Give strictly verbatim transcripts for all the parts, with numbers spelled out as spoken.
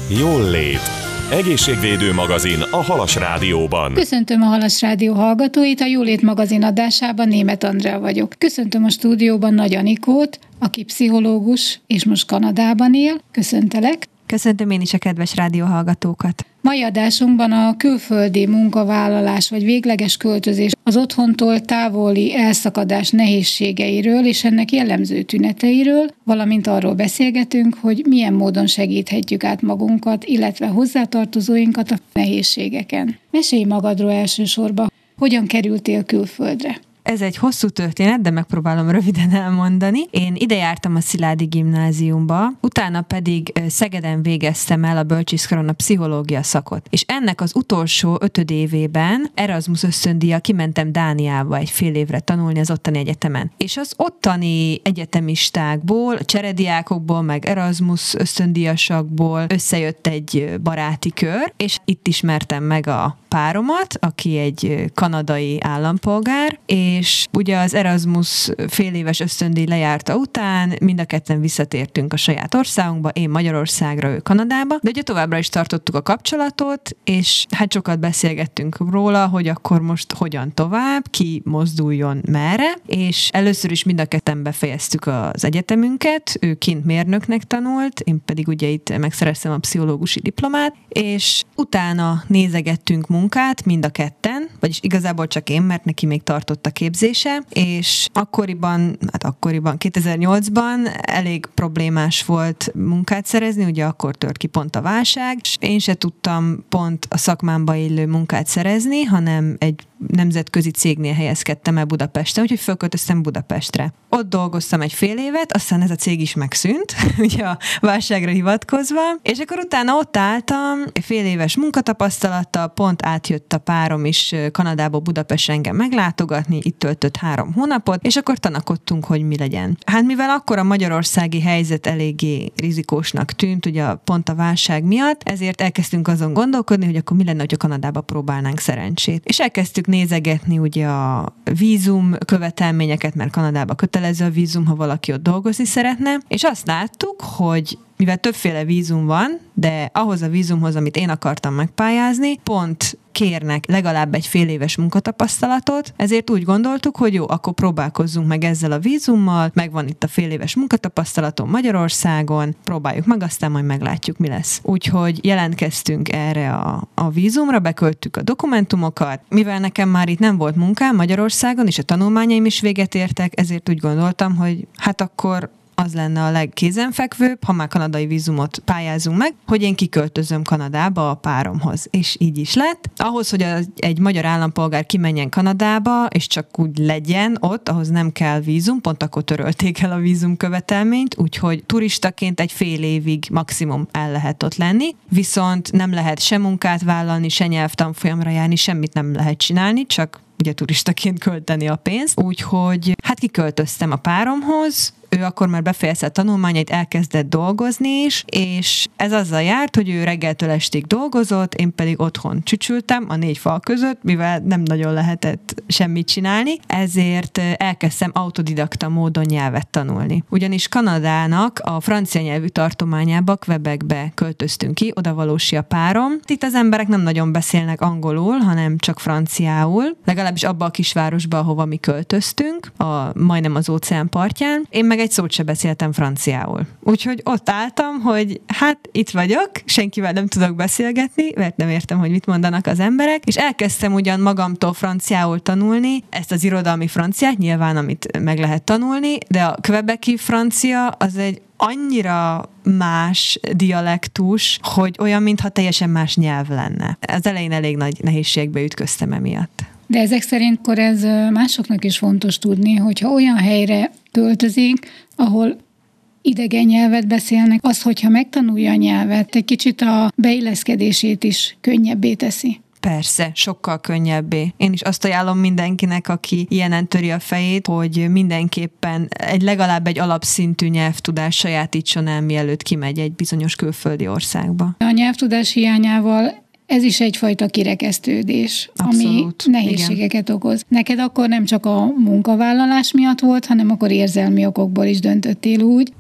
Jól lét. Egészségvédő magazin a Halas Rádióban. Köszöntöm a Halas Rádió hallgatóit, a Jólét magazin adásában Németh Andrea vagyok. Köszöntöm a stúdióban Nagy Anikót, aki pszichológus és most Kanadában él. Köszöntelek. Köszöntöm én is a kedves rádióhallgatókat. Mai adásunkban a külföldi munkavállalás vagy végleges költözés, az otthontól távoli elszakadás nehézségeiről és ennek jellemző tüneteiről, valamint arról beszélgetünk, hogy milyen módon segíthetjük át magunkat, illetve hozzátartozóinkat a nehézségeken. Mesélj magadról elsősorban, hogyan kerültél külföldre? Ez egy hosszú történet, de megpróbálom röviden elmondani. Én ide jártam a Szilágyi Gimnáziumba, utána pedig Szegeden végeztem el a bölcsészkaron a pszichológia szakot. És ennek az utolsó ötödévében Erasmus ösztöndíjjal kimentem Dániába egy fél évre tanulni az ottani egyetemen. És az ottani egyetemistákból, cserediákokból, meg Erasmus ösztöndíjasakból összejött egy baráti kör, és itt ismertem meg a páromat, aki egy kanadai állampolgár, és ugye az Erasmus fél éves ösztöndíj lejárta után mind a ketten visszatértünk a saját országunkba, én Magyarországra, ő Kanadába, de ugye továbbra is tartottuk a kapcsolatot, és hát sokat beszélgettünk róla, hogy akkor most hogyan tovább, ki mozduljon merre, és először is mind a ketten befejeztük az egyetemünket, ő kint mérnöknek tanult, én pedig ugye itt megszereztem a pszichológusi diplomát, és utána nézegettünk munkát mind a ketten, vagyis igazából csak én, mert neki még tartott a képzése, és akkoriban, hát akkoriban, kétezer-nyolcban elég problémás volt munkát szerezni, ugye akkor tört ki pont a válság, és én se tudtam pont a szakmámba illő munkát szerezni, hanem egy nemzetközi cégnél helyezkedtem el Budapesten, úgyhogy fölköltöztem Budapestre. Ott dolgoztam egy fél évet, aztán ez a cég is megszűnt, ugye a válságra hivatkozva, és akkor utána ott álltam, fél éves munkatapasztalattal, pont átjött a párom is Kanadába, Budapestre engem meglátogatni, itt töltött három hónapot, és akkor tanakodtunk, hogy mi legyen. Hát mivel akkor a magyarországi helyzet eléggé rizikósnak tűnt, ugye pont a válság miatt, ezért elkezdtünk azon gondolkodni, hogy akkor mi lenne, hogyha Kanadába próbálnánk szerencsét. És elkezdtük nézegetni ugye a vízum követelményeket, mert Kanadába kötelező a vízum, ha valaki ott dolgozni szeretne, és azt láttuk, hogy mivel többféle vízum van, de ahhoz a vízumhoz, amit én akartam megpályázni, pont kérnek legalább egy fél éves munkatapasztalatot, ezért úgy gondoltuk, hogy jó, akkor próbálkozzunk meg ezzel a vízummal, megvan itt a fél éves munkatapasztalatom Magyarországon, próbáljuk meg, aztán majd meglátjuk, mi lesz. Úgyhogy jelentkeztünk erre a, a vízumra, beköltük a dokumentumokat, mivel nekem már itt nem volt munkám Magyarországon, és a tanulmányaim is véget értek, ezért úgy gondoltam, hogy hát akkor az lenne a legkézenfekvőbb, ha már kanadai vízumot pályázunk meg, hogy én kiköltözöm Kanadába a páromhoz. És így is lett. Ahhoz, hogy egy magyar állampolgár kimenjen Kanadába, és csak úgy legyen ott, ahhoz nem kell vízum, pont akkor törölték el a vízum követelményt, úgyhogy turistaként egy fél évig maximum el lehet ott lenni, viszont nem lehet se munkát vállalni, se nyelvtanfolyamra járni, semmit nem lehet csinálni, csak ugye turistaként költeni a pénzt. Úgyhogy hát kiköltöztem a páromhoz, ő akkor már befejezte a tanulmányait, elkezdett dolgozni is, és ez azzal járt, hogy ő reggeltől estig dolgozott, én pedig otthon csücsültem a négy fal között, mivel nem nagyon lehetett semmit csinálni, ezért elkezdtem autodidakta módon nyelvet tanulni. Ugyanis Kanadának a francia nyelvű tartományába, Quebecbe költöztünk ki, oda valósi a párom. Itt az emberek nem nagyon beszélnek angolul, hanem csak franciául, legalábbis abba a kisvárosba, ahova mi költöztünk, a, majdnem az óceán partján. Én meg egy szót se beszéltem franciául. Úgyhogy ott álltam, hogy hát itt vagyok, senkivel nem tudok beszélgetni, mert nem értem, hogy mit mondanak az emberek, és elkezdtem ugyan magamtól franciául tanulni, ezt az irodalmi franciát, nyilván, amit meg lehet tanulni, de a quebeci francia az egy annyira más dialektus, hogy olyan, mintha teljesen más nyelv lenne. Az elején elég nagy nehézségbe ütköztem emiatt. De ezek szerint akkor ez másoknak is fontos tudni, hogyha olyan helyre költözik, ahol idegen nyelvet beszélnek, az, hogyha megtanulja a nyelvet, egy kicsit a beilleszkedését is könnyebbé teszi. Persze, sokkal könnyebbé. Én is azt ajánlom mindenkinek, aki ilyenen töri a fejét, hogy mindenképpen egy legalább egy alapszintű nyelvtudás sajátítson el, mielőtt kimegy egy bizonyos külföldi országba. A nyelvtudás hiányával ez is egyfajta kirekesztődés, Abszolút, ami nehézségeket igen. okoz. Neked akkor nem csak a munkavállalás miatt volt, hanem akkor érzelmi okokból is döntöttél úgy,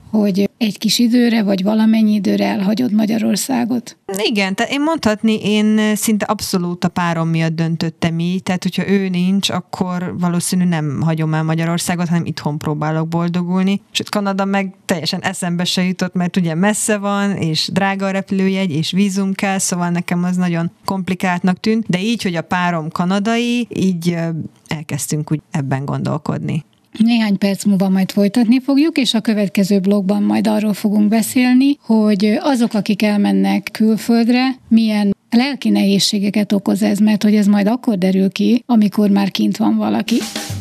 hogy egy kis időre, vagy valamennyi időre elhagyod Magyarországot? Igen, tehát én mondhatni, én szinte abszolút a párom miatt döntöttem így, tehát hogyha ő nincs, akkor valószínű nem hagyom el Magyarországot, hanem itthon próbálok boldogulni. Sőt, Kanada meg teljesen eszembe se jutott, mert ugye messze van, és drága a repülőjegy, és vízum kell, szóval nekem az nagyon komplikáltnak tűnt, de így, hogy a párom kanadai, így elkezdtünk úgy ebben gondolkodni. Néhány perc múlva majd folytatni fogjuk, és a következő blogban majd arról fogunk beszélni, hogy azok, akik elmennek külföldre, milyen lelki nehézségeket okoz ez, mert hogy ez majd akkor derül ki, amikor már kint van valaki.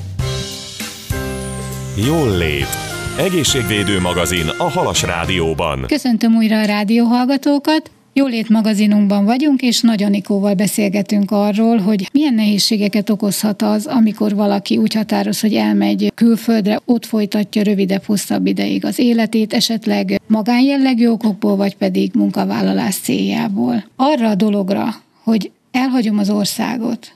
Jól lét. Egészségvédő magazin a Halas Rádióban. Köszöntöm újra a rádióhallgatókat. Jólét magazinunkban vagyunk, és Nagy Anikóval beszélgetünk arról, hogy milyen nehézségeket okozhat az, amikor valaki úgy határoz, hogy elmegy külföldre, ott folytatja rövidebb, hosszabb ideig az életét, esetleg magánjellegű okokból, vagy pedig munkavállalás céljából. Arra a dologra, hogy elhagyom az országot,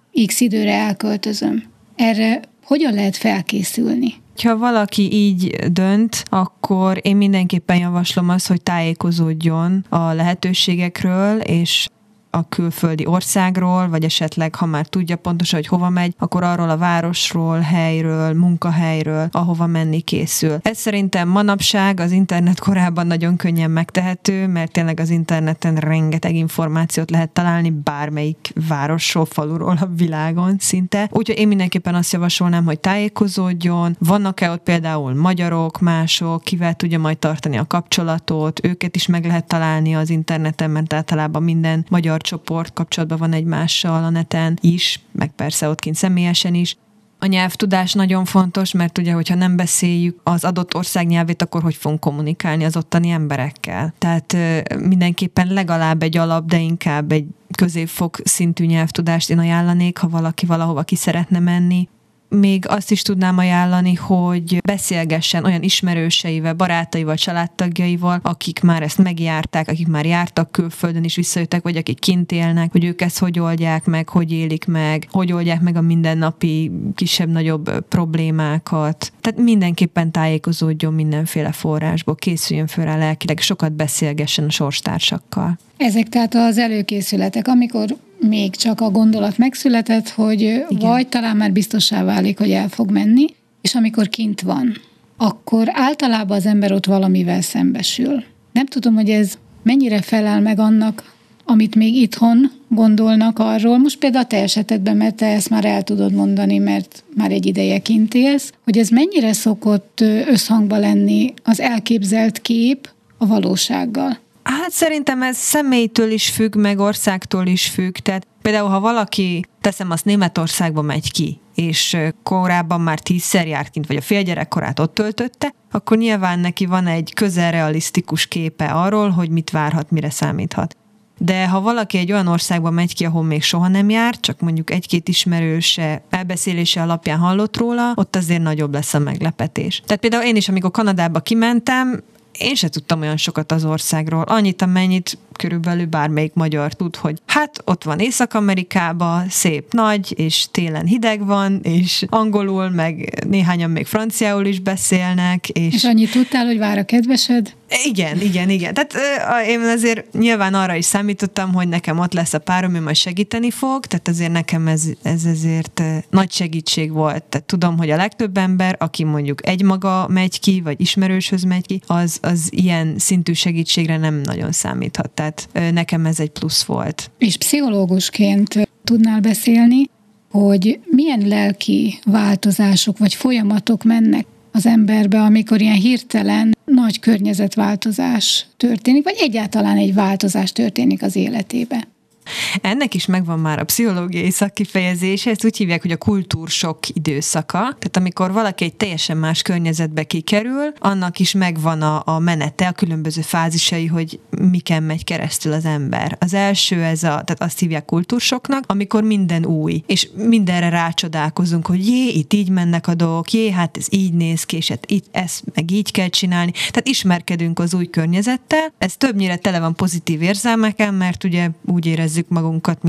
x időre elköltözöm, erre hogyan lehet felkészülni? Ha valaki így dönt, akkor én mindenképpen javaslom azt, hogy tájékozódjon a lehetőségekről, és a külföldi országról, vagy esetleg, ha már tudja pontosan, hogy hova megy, akkor arról a városról, helyről, munkahelyről, ahova menni készül. Ez szerintem manapság az internet korában nagyon könnyen megtehető, mert tényleg az interneten rengeteg információt lehet találni bármelyik városról, faluról a világon szinte. Úgyhogy én mindenképpen azt javasolnám, hogy tájékozódjon. Vannak-e ott például magyarok, mások, kivel tudja majd tartani a kapcsolatot, őket is meg lehet találni az interneten, mert általában minden magyar csoport kapcsolatban van egymással a neten is, meg persze ott kint személyesen is. A nyelvtudás nagyon fontos, mert ugye, hogyha nem beszéljük az adott ország nyelvét, akkor hogy fogunk kommunikálni az ottani emberekkel. Tehát mindenképpen legalább egy alap, de inkább egy középfok szintű nyelvtudást én ajánlanék, ha valaki valahova ki szeretne menni. Még azt is tudnám ajánlani, hogy beszélgessen olyan ismerőseivel, barátaival, családtagjaival, akik már ezt megjárták, akik már jártak külföldön is visszajöttek, vagy akik kint élnek, hogy ők ezt hogy oldják meg, hogy élik meg, hogy oldják meg a mindennapi kisebb-nagyobb problémákat. Tehát mindenképpen tájékozódjon mindenféle forrásból, készüljön föl rá lelkileg, sokat beszélgessen a sorstársakkal. Ezek tehát az előkészületek, amikor még csak a gondolat megszületett, hogy igen, vagy talán már biztossá válik, hogy el fog menni, és amikor kint van, akkor általában az ember ott valamivel szembesül. Nem tudom, hogy ez mennyire felel meg annak, amit még itthon gondolnak arról. Most például a te esetedben, mert te ezt már el tudod mondani, mert már egy ideje kint élsz, hogy ez mennyire szokott összhangba lenni az elképzelt kép a valósággal. Hát szerintem ez személytől is függ, meg országtól is függ. Tehát például, ha valaki, teszem azt, Németországba megy ki, és korábban már tízszer járt kint, vagy a félgyerekkorát ott töltötte, akkor nyilván neki van egy közel realisztikus képe arról, hogy mit várhat, mire számíthat. De ha valaki egy olyan országba megy ki, ahol még soha nem járt, csak mondjuk egy-két ismerőse elbeszélése alapján hallott róla, ott azért nagyobb lesz a meglepetés. Tehát például én is, amikor Kanadába kimentem, én se tudtam olyan sokat az országról. Annyit, amennyit körülbelül bármelyik magyar tud, hogy hát ott van Észak-Amerikában, szép nagy, és télen hideg van, és angolul, meg néhányan még franciául is beszélnek. És, és annyit tudtál, hogy vár a kedvesed? Igen, igen, igen. Tehát én azért nyilván arra is számítottam, hogy nekem ott lesz a párom, ő majd segíteni fog, tehát azért nekem ez, ez ezért nagy segítség volt. Tehát tudom, hogy a legtöbb ember, aki mondjuk egymaga megy ki, vagy ismerőshöz megy ki, az, az ilyen szintű segítségre nem nagyon számíthat. Tehát nekem ez egy plusz volt. És pszichológusként tudnál beszélni, hogy milyen lelki változások vagy folyamatok mennek az emberbe, amikor ilyen hirtelen nagy környezetváltozás történik, vagy egyáltalán egy változás történik az életébe. Ennek is megvan már a pszichológiai szakkifejezése, ezt úgy hívják, hogy a kultúrsokk időszaka. Tehát amikor valaki egy teljesen más környezetbe kikerül, annak is megvan a, a menete, a különböző fázisai, hogy miken megy keresztül az ember. Az első ez a, tehát azt hívják kultúrsoknak, amikor minden új, és mindenre rácsodálkozunk, hogy jé, itt így mennek a dolgok, jé, hát ez így néz ki, és hát itt ezt meg így kell csinálni. Tehát ismerkedünk az új környezettel, ez többnyire tele van pozitív érzelmeken, mert ugye úgy érezzük magunkat, mint egy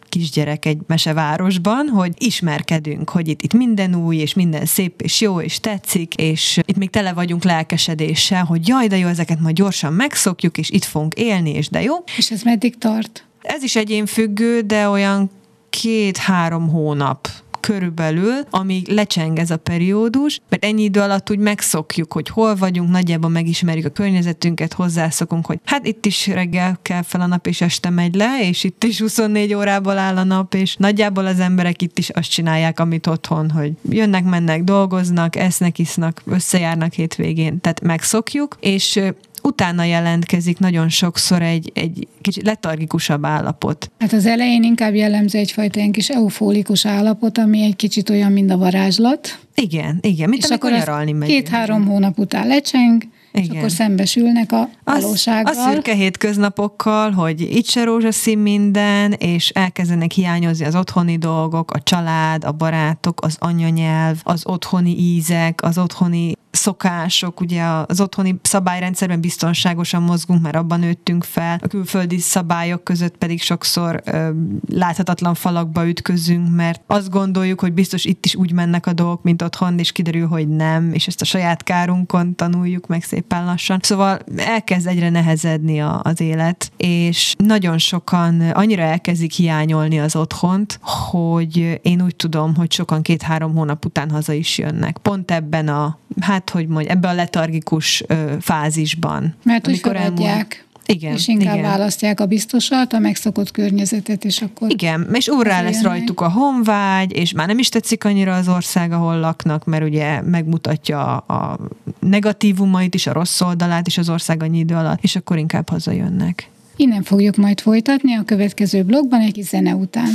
kisgyerek egy mesevárosban, hogy ismerkedünk, hogy itt, itt minden új, és minden szép, és jó, és tetszik, és itt még tele vagyunk lelkesedéssel, hogy jaj, de jó, ezeket majd gyorsan megszokjuk, és itt fogunk élni, és de jó. És ez meddig tart? Ez is egyénfüggő, de olyan két-három hónap körülbelül, amíg lecseng ez a periódus, mert ennyi idő alatt úgy megszokjuk, hogy hol vagyunk, nagyjából megismerjük a környezetünket, hozzászokunk, hogy hát itt is reggel kell fel a nap, és este megy le, és itt is huszonnégy órából áll a nap, és nagyjából az emberek itt is azt csinálják, amit otthon, hogy jönnek, mennek, dolgoznak, esznek, isznak, összejárnak hétvégén, tehát megszokjuk, és utána jelentkezik nagyon sokszor egy, egy kicsit letargikusabb állapot. Hát az elején inkább jellemző egyfajta ilyen kis eufólikus állapot, ami egy kicsit olyan, mint a varázslat. Igen, igen, mint és amikor nyaralni megy. Két-három hónap után lecseng, igen. És akkor szembesülnek a valósággal. Az, a szürke hétköznapokkal, hogy itt se rózsaszín minden, és elkezdenek hiányozni az otthoni dolgok, a család, a barátok, az anyanyelv, az otthoni ízek, az otthoni szokások, ugye az otthoni szabályrendszerben biztonságosan mozgunk, mert abban nőttünk fel, a külföldi szabályok között pedig sokszor ö, láthatatlan falakba ütközünk, mert azt gondoljuk, hogy biztos itt is úgy mennek a dolgok, mint otthon, és kiderül, hogy nem, és ezt a saját kárunkon tanuljuk meg szépen lassan. Szóval elkezd egyre nehezedni a, az élet, és nagyon sokan annyira elkezdik hiányolni az otthont, hogy én úgy tudom, hogy sokan két-három hónap után haza is jönnek. Pont ebben a, hát hogy mondj, ebben a letargikus ö, fázisban. Mert úgy feladják. Igen, és inkább igen. választják a biztosat, a megszokott környezetet, és akkor... Igen, és úrrá lesz rajtuk a honvágy, és már nem is tetszik annyira az ország, ahol laknak, mert ugye megmutatja a negatívumait is, a rossz oldalát is az ország annyi idő alatt, és akkor inkább hazajönnek. Innen fogjuk majd folytatni a következő blogban egy kis zene után.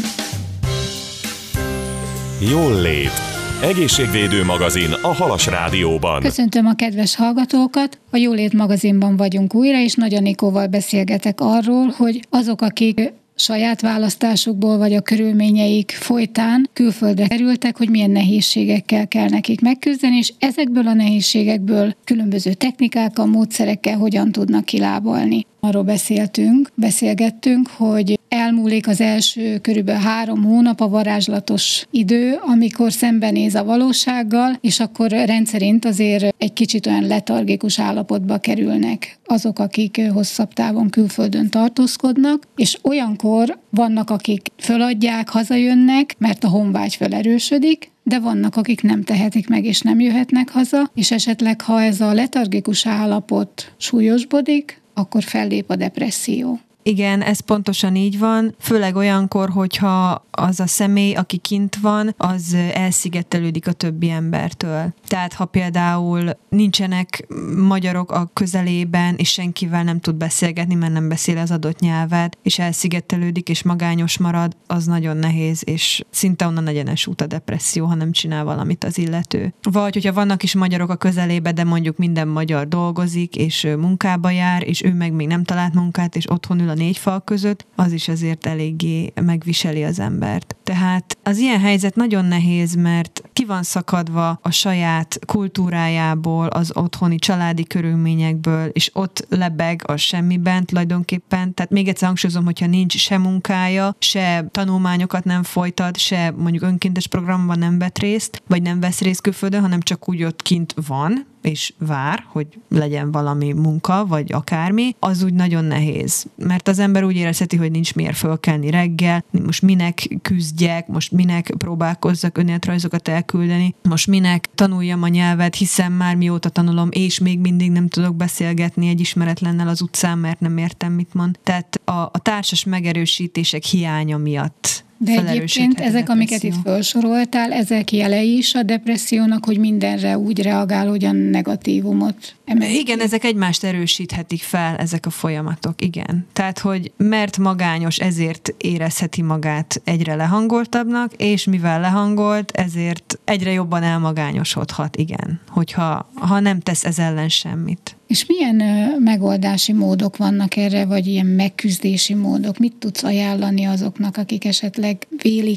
Jól lét. Egészségvédő magazin a Halas Rádióban. Köszöntöm a kedves hallgatókat! A Jólét magazinban vagyunk újra, és Nagy Anikóval beszélgetek arról, hogy azok, akik saját választásukból vagy a körülményeik folytán külföldre kerültek, hogy milyen nehézségekkel kell nekik megküzdeni, és ezekből a nehézségekből különböző technikákkal, módszerekkel hogyan tudnak kilábalni. Arról beszéltünk, beszélgettünk, hogy elmúlik az első körülbelül három hónap, a varázslatos idő, amikor szembenéz a valósággal, és akkor rendszerint azért egy kicsit olyan letargikus állapotba kerülnek azok, akik hosszabb távon külföldön tartózkodnak, és olyankor vannak, akik föladják, hazajönnek, mert a honvágy felerősödik, de vannak, akik nem tehetik meg, és nem jöhetnek haza, és esetleg, ha ez a letargikus állapot súlyosbodik, akkor fellép a depresszió. Igen, ez pontosan így van, főleg olyankor, hogyha az a személy, aki kint van, az elszigetelődik a többi embertől. Tehát ha például nincsenek magyarok a közelében, és senkivel nem tud beszélgetni, mert nem beszél az adott nyelvet, és elszigetelődik, és magányos marad, az nagyon nehéz, és szinte onnan egyenes út a depresszió, ha nem csinál valamit az illető. Vagy hogyha vannak is magyarok a közelében, de mondjuk minden magyar dolgozik, és munkába jár, és ő meg még nem talált munkát, és otthon ül a négy fal között, az is azért eléggé megviseli az embert. Tehát az ilyen helyzet nagyon nehéz, mert ki van szakadva a saját kultúrájából, az otthoni családi körülményekből, és ott lebeg a semmiben tulajdonképpen. Tehát még egyszer hangsúlyozom, hogyha nincs se munkája, se tanulmányokat nem folytat, se mondjuk önkéntes programban nem vett részt, vagy nem vesz részt külföldön, hanem csak úgy ott kint van, és vár, hogy legyen valami munka, vagy akármi, az úgy nagyon nehéz. Mert az ember úgy érezheti, hogy nincs miért fölkelni reggel, most minek küzdjek, most minek próbálkozzak önéletrajzokat elküldeni, most minek tanuljam a nyelvet, hiszen már mióta tanulom, és még mindig nem tudok beszélgetni egy ismeretlennel az utcán, mert nem értem, mit mond. Tehát a, a társas megerősítések hiánya miatt. De egyébként ezek, amiket itt felsoroltál, ezek jelei is a depressziónak, hogy mindenre úgy reagál, hogy a negatívumot emelik. Igen, ezek egymást erősíthetik fel, ezek a folyamatok, igen. Tehát, hogy mert magányos, ezért érezheti magát egyre lehangoltabbnak, és mivel lehangolt, ezért egyre jobban elmagányosodhat, igen. Hogyha ha nem tesz ez ellen semmit. És milyen ö, megoldási módok vannak erre, vagy ilyen megküzdési módok? Mit tudsz ajánlani azoknak, akik esetleg vélik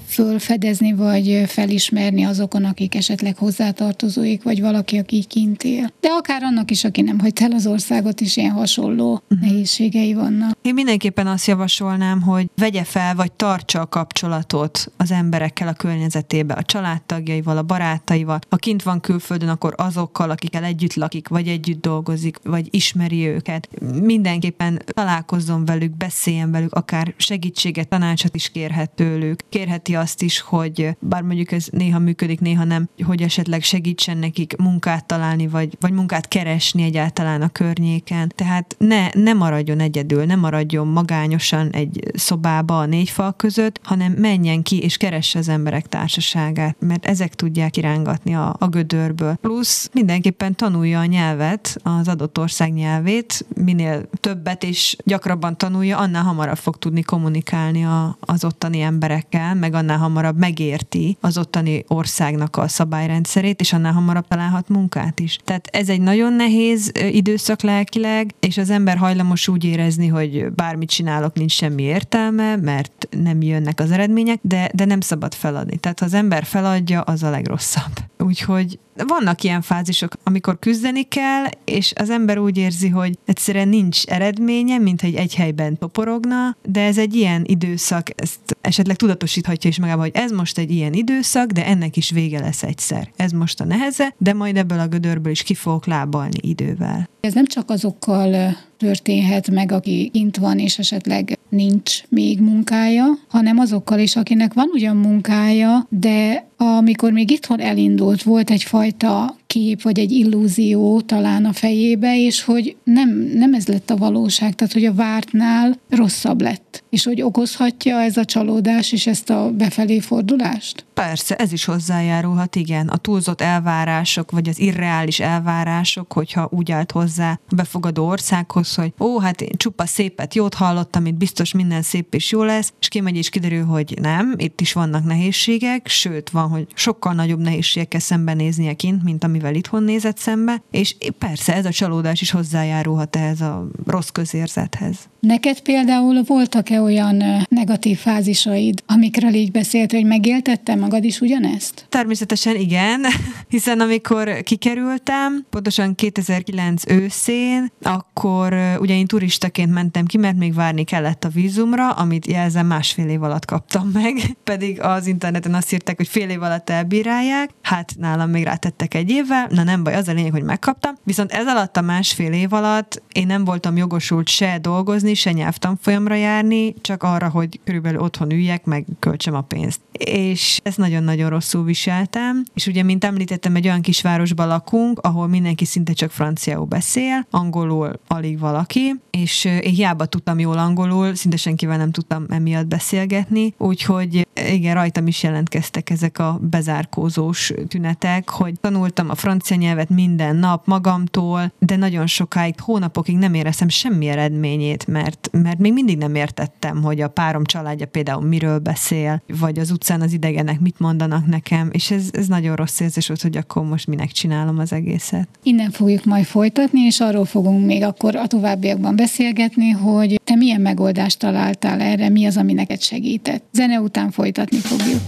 fölfedezni, vagy felismerni azokon, akik esetleg hozzátartozóik, vagy valaki, aki így kint él. De akár annak is, aki nem hagyta el az országot, is ilyen hasonló uh-huh. nehézségei vannak. Én mindenképpen azt javasolnám, hogy vegye fel, vagy tartsa a kapcsolatot az emberekkel a környezetébe, a családtagjaival, a barátaival. Ha kint van külföldön, akkor azokkal, akikkel együtt lakik, vagy együtt dolgozik, vagy ismeri őket. Mindenképpen találkozzon velük, beszéljen velük, akár segítséget, tanácsot is kérhet tőlük. Kérheti azt is, hogy bár mondjuk ez néha működik, néha nem, hogy esetleg segítsen nekik munkát találni, vagy, vagy munkát keresni egyáltalán a környéken. Tehát ne, ne maradjon egyedül, ne maradjon magányosan egy szobába a négy fal között, hanem menjen ki és keresse az emberek társaságát, mert ezek tudják irángatni a, a gödörből. Plusz mindenképpen tanulja a nyelvet, az adott ország nyelvét, minél többet és gyakrabban tanulja, annál hamarabb fog tudni kommunikálni a, az ottani emberekkel, meg annál hamarabb megérti az ottani országnak a szabályrendszerét, és annál hamarabb találhat munkát is. Tehát ez egy nagyon nehéz időszak lelkileg, és az ember hajlamos úgy érezni, hogy bármit csinálok, nincs semmi értelme, mert nem jönnek az eredmények, de, de nem szabad feladni. Tehát ha az ember feladja, az a legrosszabb. Úgyhogy vannak ilyen fázisok, amikor küzdeni kell, és az ember úgy érzi, hogy egyszerűen nincs eredménye, mint hogy egy helyben toporogna, de ez egy ilyen időszak, ezt esetleg tudatosíthatja is magában, hogy ez most egy ilyen időszak, de ennek is vége lesz egyszer. Ez most a neheze, de majd ebből a gödörből is ki fogok lábalni idővel. Ez nem csak azokkal történhet meg, aki kint van, és esetleg nincs még munkája, hanem azokkal is, akinek van ugyan munkája, de amikor még itthon elindult, volt egyfajta kép, vagy egy illúzió talán a fejébe, és hogy nem, nem ez lett a valóság, tehát hogy a vártnál rosszabb lett, és hogy okozhatja ez a csalódás és ezt a befelé fordulást? Persze, ez is hozzájárulhat, igen. A túlzott elvárások, vagy az irreális elvárások, hogyha úgy állt hozzá a befogadó országhoz, hogy ó, hát én csupa szépet, jót hallottam, itt biztos minden szép és jó lesz, és kimegy és kiderül, hogy nem, itt is vannak nehézségek, sőt van, hogy sokkal nagyobb nehézségekkel szembenéznie kint, mint amivel itthon nézett szembe, és persze ez a csalódás is hozzájárulhat ehhez a rossz közérzethez. Neked például voltak-e olyan negatív fázisaid, amikről így beszélt, hogy megéltettem magad is ugyanezt? Természetesen igen, hiszen amikor kikerültem, pontosan kétezer-kilenc őszén, akkor ugye én turistaként mentem ki, mert még várni kellett a vízumra, amit jelzem másfél év alatt kaptam meg, pedig az interneten azt írták, hogy fél év alatt elbírálják, hát nálam még rátettek egy évvel, na nem baj, az a lényeg, hogy megkaptam, viszont ez alatt a másfél év alatt én nem voltam jogosult se dolgozni, se nyelvtanfolyamra járni, csak arra, hogy körülbelül otthon üljek, meg költsem a pénzt. És ezt nagyon-nagyon rosszul viseltem, és ugye, mint említettem, egy olyan kisvárosban lakunk, ahol mindenki szinte csak franciául beszél, angolul alig valaki, és én hiába tudtam jól angolul, szinte senkivel nem tudtam emiatt beszélgetni, úgyhogy igen, rajtam is jelentkeztek ezek a bezárkózós tünetek, hogy tanultam a francia nyelvet minden nap magamtól, de nagyon sokáig, hónapokig nem éreztem semmi eredményét, mert, mert még mindig nem értettem, hogy a párom családja például miről beszél, vagy az utcán az idegenek mit mondanak nekem, és ez, ez nagyon rossz érzés volt, hogy akkor most minek csinálom az egészet. Innen fogjuk majd folytatni, és arról fogunk még akkor a továbbiakban beszélgetni, hogy te milyen megoldást találtál erre, mi az, ami neked segített. Zene után folytatni fogjuk.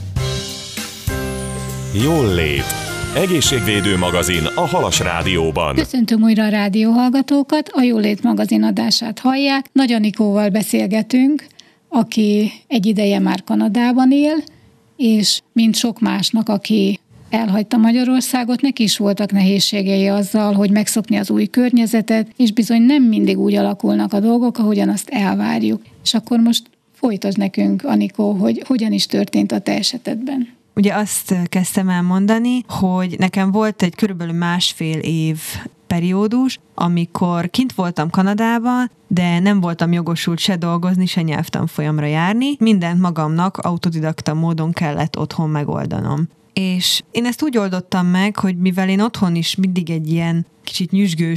Jól lét. Egészségvédő magazin a Halas Rádióban. Köszöntöm újra a rádióhallgatókat, a Jólét magazin adását hallják. Nagy Anikóval beszélgetünk, aki egy ideje már Kanadában él, és mint sok másnak, aki elhagyta Magyarországot, neki is voltak nehézségei azzal, hogy megszokni az új környezetet, és bizony nem mindig úgy alakulnak a dolgok, ahogyan azt elvárjuk. És akkor most folytasd nekünk, Anikó, hogy hogyan is történt a te esetedben. Ugye azt kezdtem el mondani, hogy nekem volt egy körülbelül másfél év periódus, amikor kint voltam Kanadában, de nem voltam jogosult se dolgozni, se nyelvtanfolyamra járni. Mindent magamnak autodidakta módon kellett otthon megoldanom. És én ezt úgy oldottam meg, hogy mivel én otthon is mindig egy ilyen kicsit nyüzsgős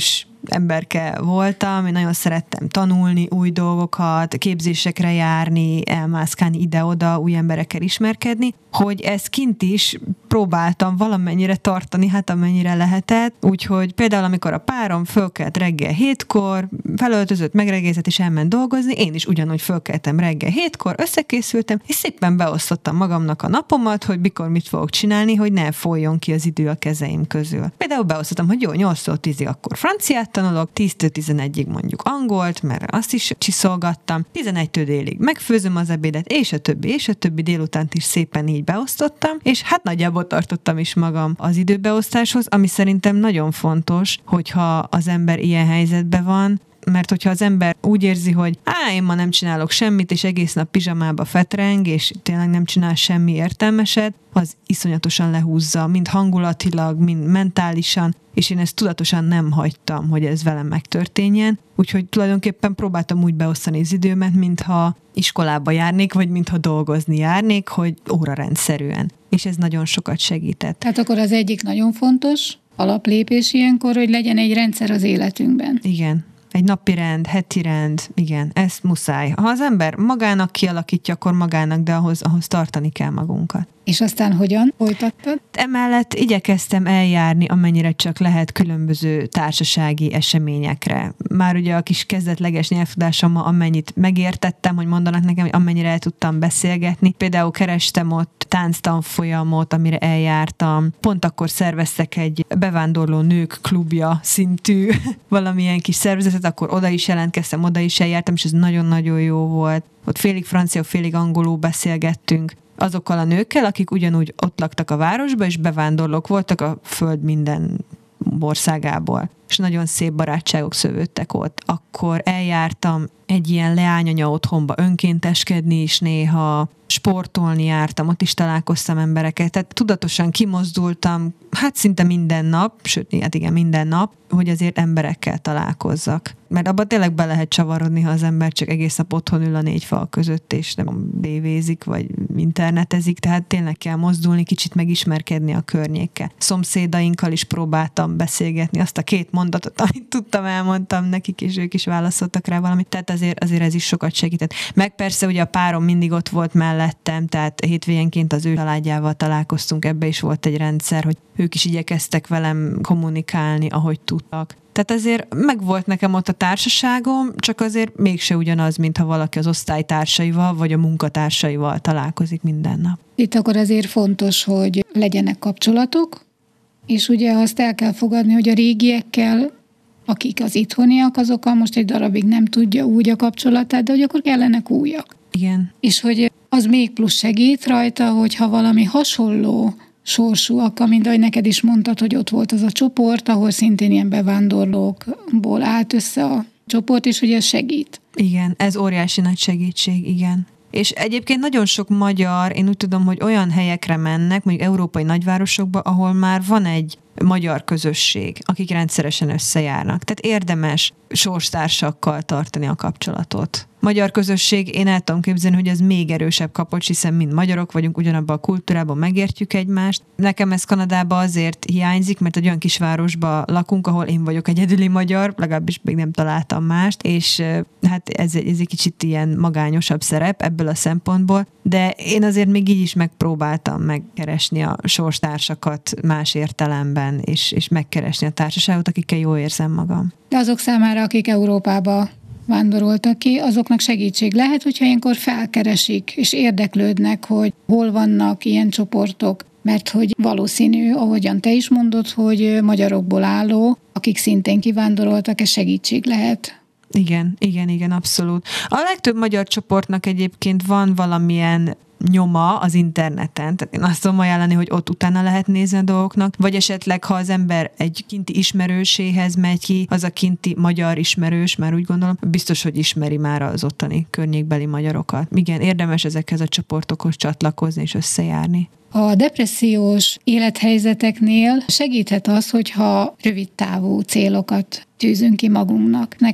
emberke voltam, én nagyon szerettem tanulni új dolgokat, képzésekre járni, elmászkálni ide-oda, új emberekkel ismerkedni, hogy ezt kint is próbáltam valamennyire tartani, hát amennyire lehetett, úgyhogy például amikor a párom fölkelt reggel hétkor, felöltözött, megregézett és elment dolgozni, én is ugyanúgy fölkeltem reggel hétkor, összekészültem, és szépen beosztottam magamnak a napomat, hogy mikor mit fogok csinálni, hogy ne folyjon ki az idő a kezeim közül. Például beosztottam, hogy jó, nyolctól tízig akkor franciát tanulok, tíztől tizenegyig mondjuk angolt, mert azt is csiszolgattam, tizenegytől délig megfőzöm az ebédet, és a többi, és a többi délutánt is szépen így beosztottam, és hát nagyjából tartottam is magam az időbeosztáshoz, ami szerintem nagyon fontos, hogyha az ember ilyen helyzetben van, mert hogyha az ember úgy érzi, hogy á, én ma nem csinálok semmit, és egész nap pizsamába fetreng, és tényleg nem csinál semmi értelmeset, az iszonyatosan lehúzza, mind hangulatilag, mind mentálisan, és én ezt tudatosan nem hagytam, hogy ez velem megtörténjen. Úgyhogy tulajdonképpen próbáltam úgy beosztani az időmet, mintha iskolába járnék, vagy mintha dolgozni járnék, hogy órarendszerűen. És ez nagyon sokat segített. Tehát akkor az egyik nagyon fontos alaplépés ilyenkor, hogy legyen egy rendszer az életünkben. Igen. Egy napi rend, heti rend, igen, ezt muszáj. Ha az ember magának kialakítja, akkor magának, de ahhoz, ahhoz tartani kell magunkat. És aztán hogyan folytattad? Emellett igyekeztem eljárni, amennyire csak lehet különböző társasági eseményekre. Már ugye a kis kezdetleges nyelvtudásommal amennyit megértettem, hogy mondanak nekem, hogy amennyire el tudtam beszélgetni. Például kerestem ott tánctanfolyamot, amire eljártam. Pont akkor szerveztek egy bevándorló nők klubja szintű valamilyen kis szervezetet, akkor oda is jelentkeztem, oda is eljártam, és ez nagyon-nagyon jó volt. Ott félig francia, félig angolul beszélgettünk azokkal a nőkkel, akik ugyanúgy ott laktak a városba, és bevándorlók voltak a föld minden országából. És nagyon szép barátságok szövődtek ott. Akkor eljártam egy ilyen leányanya otthonba önkénteskedni is néha, sportolni jártam, ott is találkoztam embereket, tehát tudatosan kimozdultam, hát szinte minden nap, sőt, hát igen, minden nap, hogy azért emberekkel találkozzak. Mert abban tényleg be lehet csavarodni, ha az ember csak egész nap otthon ül a négy fal között, és nem bévézik, vagy internetezik, tehát tényleg kell mozdulni, kicsit megismerkedni a környékkel. Szomszédainkkal is próbáltam beszélgetni, azt a két mondatot, amit tudtam, elmondtam nekik, és ők is válaszoltak rá valamit, tehát azért, azért ez is sokat segített. Meg persze ugye a párom mindig ott volt mellettem, tehát hétvégenként az ő családjával találkoztunk, ebbe is volt egy rendszer, hogy ők is igyekeztek velem kommunikálni, ahogy tudtak. Tehát azért megvolt nekem ott a társaságom, csak azért mégse ugyanaz, mintha valaki az osztálytársaival vagy a munkatársaival találkozik minden nap. Itt akkor azért fontos, hogy legyenek kapcsolatok, és ugye azt el kell fogadni, hogy a régiekkel, akik az itthoniak, azokkal most egy darabig nem tudja úgy a kapcsolatát, de hogy akkor kellenek újak. Igen. És hogy az még plusz segít rajta, hogyha valami hasonló sorsúak, mint ahogy neked is mondtad, hogy ott volt az a csoport, ahol szintén ilyen bevándorlókból állt össze a csoport, és hogy ez segít. Igen, ez óriási nagy segítség, igen. És egyébként nagyon sok magyar, én úgy tudom, hogy olyan helyekre mennek, mondjuk európai nagyvárosokba, ahol már van egy magyar közösség, akik rendszeresen összejárnak. Tehát érdemes sorstársakkal tartani a kapcsolatot. Magyar közösség, én el tudom képzelni, hogy ez még erősebb kapocs, hiszen mind magyarok vagyunk, ugyanabban a kultúrában megértjük egymást. Nekem ez Kanadában azért hiányzik, mert egy olyan kisvárosban lakunk, ahol én vagyok egyedüli magyar, legalábbis még nem találtam mást, és hát ez, ez egy kicsit ilyen magányosabb szerep ebből a szempontból, de én azért még így is megpróbáltam megkeresni a sorstársakat más értelemben, és, és megkeresni a társaságot, akikkel jól érzem magam. De azok számára, akik Európába vándoroltak ki, azoknak segítség lehet, hogyha ilyenkor felkeresik, és érdeklődnek, hogy hol vannak ilyen csoportok, mert hogy valószínű, ahogyan te is mondod, hogy magyarokból álló, akik szintén kivándoroltak, ez segítség lehet. Igen, igen, igen, abszolút. A legtöbb magyar csoportnak egyébként van valamilyen nyoma az interneten, tehát én azt tudom ajánlani, hogy ott utána lehet nézni a dolgoknak, vagy esetleg, ha az ember egy kinti ismerőséhez megy ki, az a kinti magyar ismerős, már úgy gondolom, biztos, hogy ismeri már az ottani környékbeli magyarokat. Igen, érdemes ezekhez a csoportokhoz csatlakozni és összejárni. A depressziós élethelyzeteknél segíthet az, hogyha rövid távú célokat tűzünk ki magunknak. Neked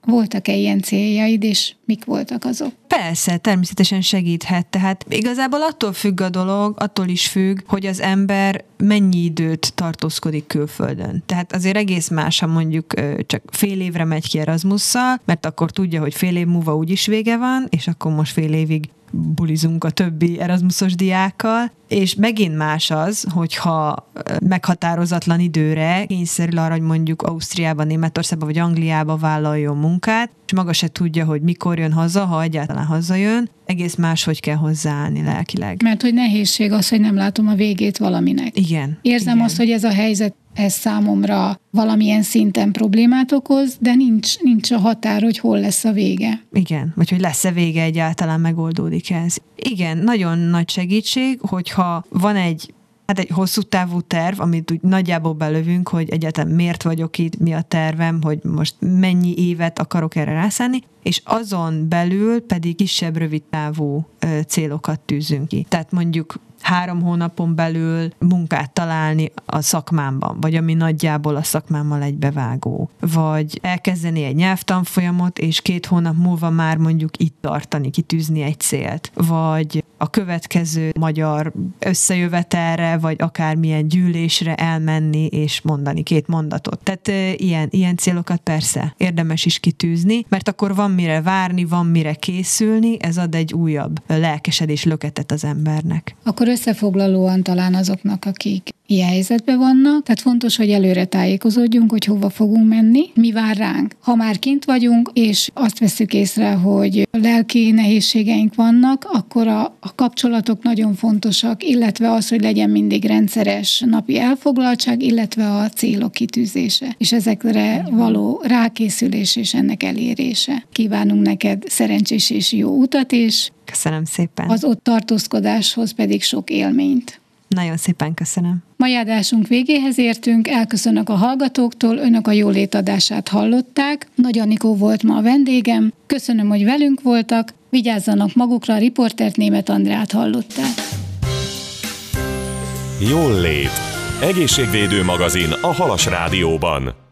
Voltak-e ilyen céljaid, és mik voltak azok? Persze, természetesen segíthet. Tehát igazából attól függ a dolog, attól is függ, hogy az ember mennyi időt tartózkodik külföldön. Tehát azért egész más, ha mondjuk csak fél évre megy ki Erasmusszal, mert akkor tudja, hogy fél év múlva úgyis vége van, és akkor most fél évig bulizunk a többi Erasmusos diákkal, és megint más az, hogyha meghatározatlan időre kényszerül arra, hogy mondjuk Ausztriába, Németországba vagy Angliába vállaljon munkát, és maga se tudja, hogy mikor jön haza, ha egyáltalán hazajön, egész máshogy kell hozzáállni lelkileg. Mert hogy nehézség az, hogy nem látom a végét valaminek. Igen. Érzem igen. azt, hogy ez a helyzet, ez számomra valamilyen szinten problémát okoz, de nincs, nincs a határ, hogy hol lesz a vége. Igen, vagy hogy lesz-e vége, egyáltalán megoldódik ez. Igen, nagyon nagy segítség, hogyha van egy Hát egy hosszú távú terv, amit úgy nagyjából belövünk, hogy egyáltalán miért vagyok itt, mi a tervem, hogy most mennyi évet akarok erre rászállni, és azon belül pedig kisebb, rövid távú ö, célokat tűzünk ki. Tehát mondjuk három hónapon belül munkát találni a szakmámban, vagy ami nagyjából a szakmámmal egybevágó. Vagy elkezdeni egy nyelvtanfolyamot, és két hónap múlva már mondjuk itt tartani, kitűzni egy célt. Vagy a következő magyar összejövetelre, vagy akármilyen gyűlésre elmenni, és mondani két mondatot. Tehát e, ilyen, ilyen célokat persze érdemes is kitűzni, mert akkor van mire várni, van mire készülni, ez ad egy újabb lelkesedés löketet az embernek. Akkor összefoglalóan talán azoknak, akik ilyen helyzetben vannak, tehát fontos, hogy előre tájékozódjunk, hogy hova fogunk menni, mi vár ránk. Ha már kint vagyunk, és azt veszük észre, hogy lelki nehézségeink vannak, akkor a, a kapcsolatok nagyon fontosak, illetve az, hogy legyen mindig rendszeres napi elfoglaltság, illetve a célok kitűzése, és ezekre való rákészülés és ennek elérése. Kívánunk neked szerencsés és jó utat, és köszönöm szépen. Az ott tartózkodáshoz pedig sok élményt. Nagyon szépen köszönöm. Mai adásunk végéhez értünk, elköszönök a hallgatóktól, önök a jólét adását hallották. Nagy Anikó volt ma a vendégem, köszönöm, hogy velünk voltak, vigyázzanak magukra, a riportert Németh Andrát hallották. Jól lét. Egészségvédő magazin a Halas Rádióban.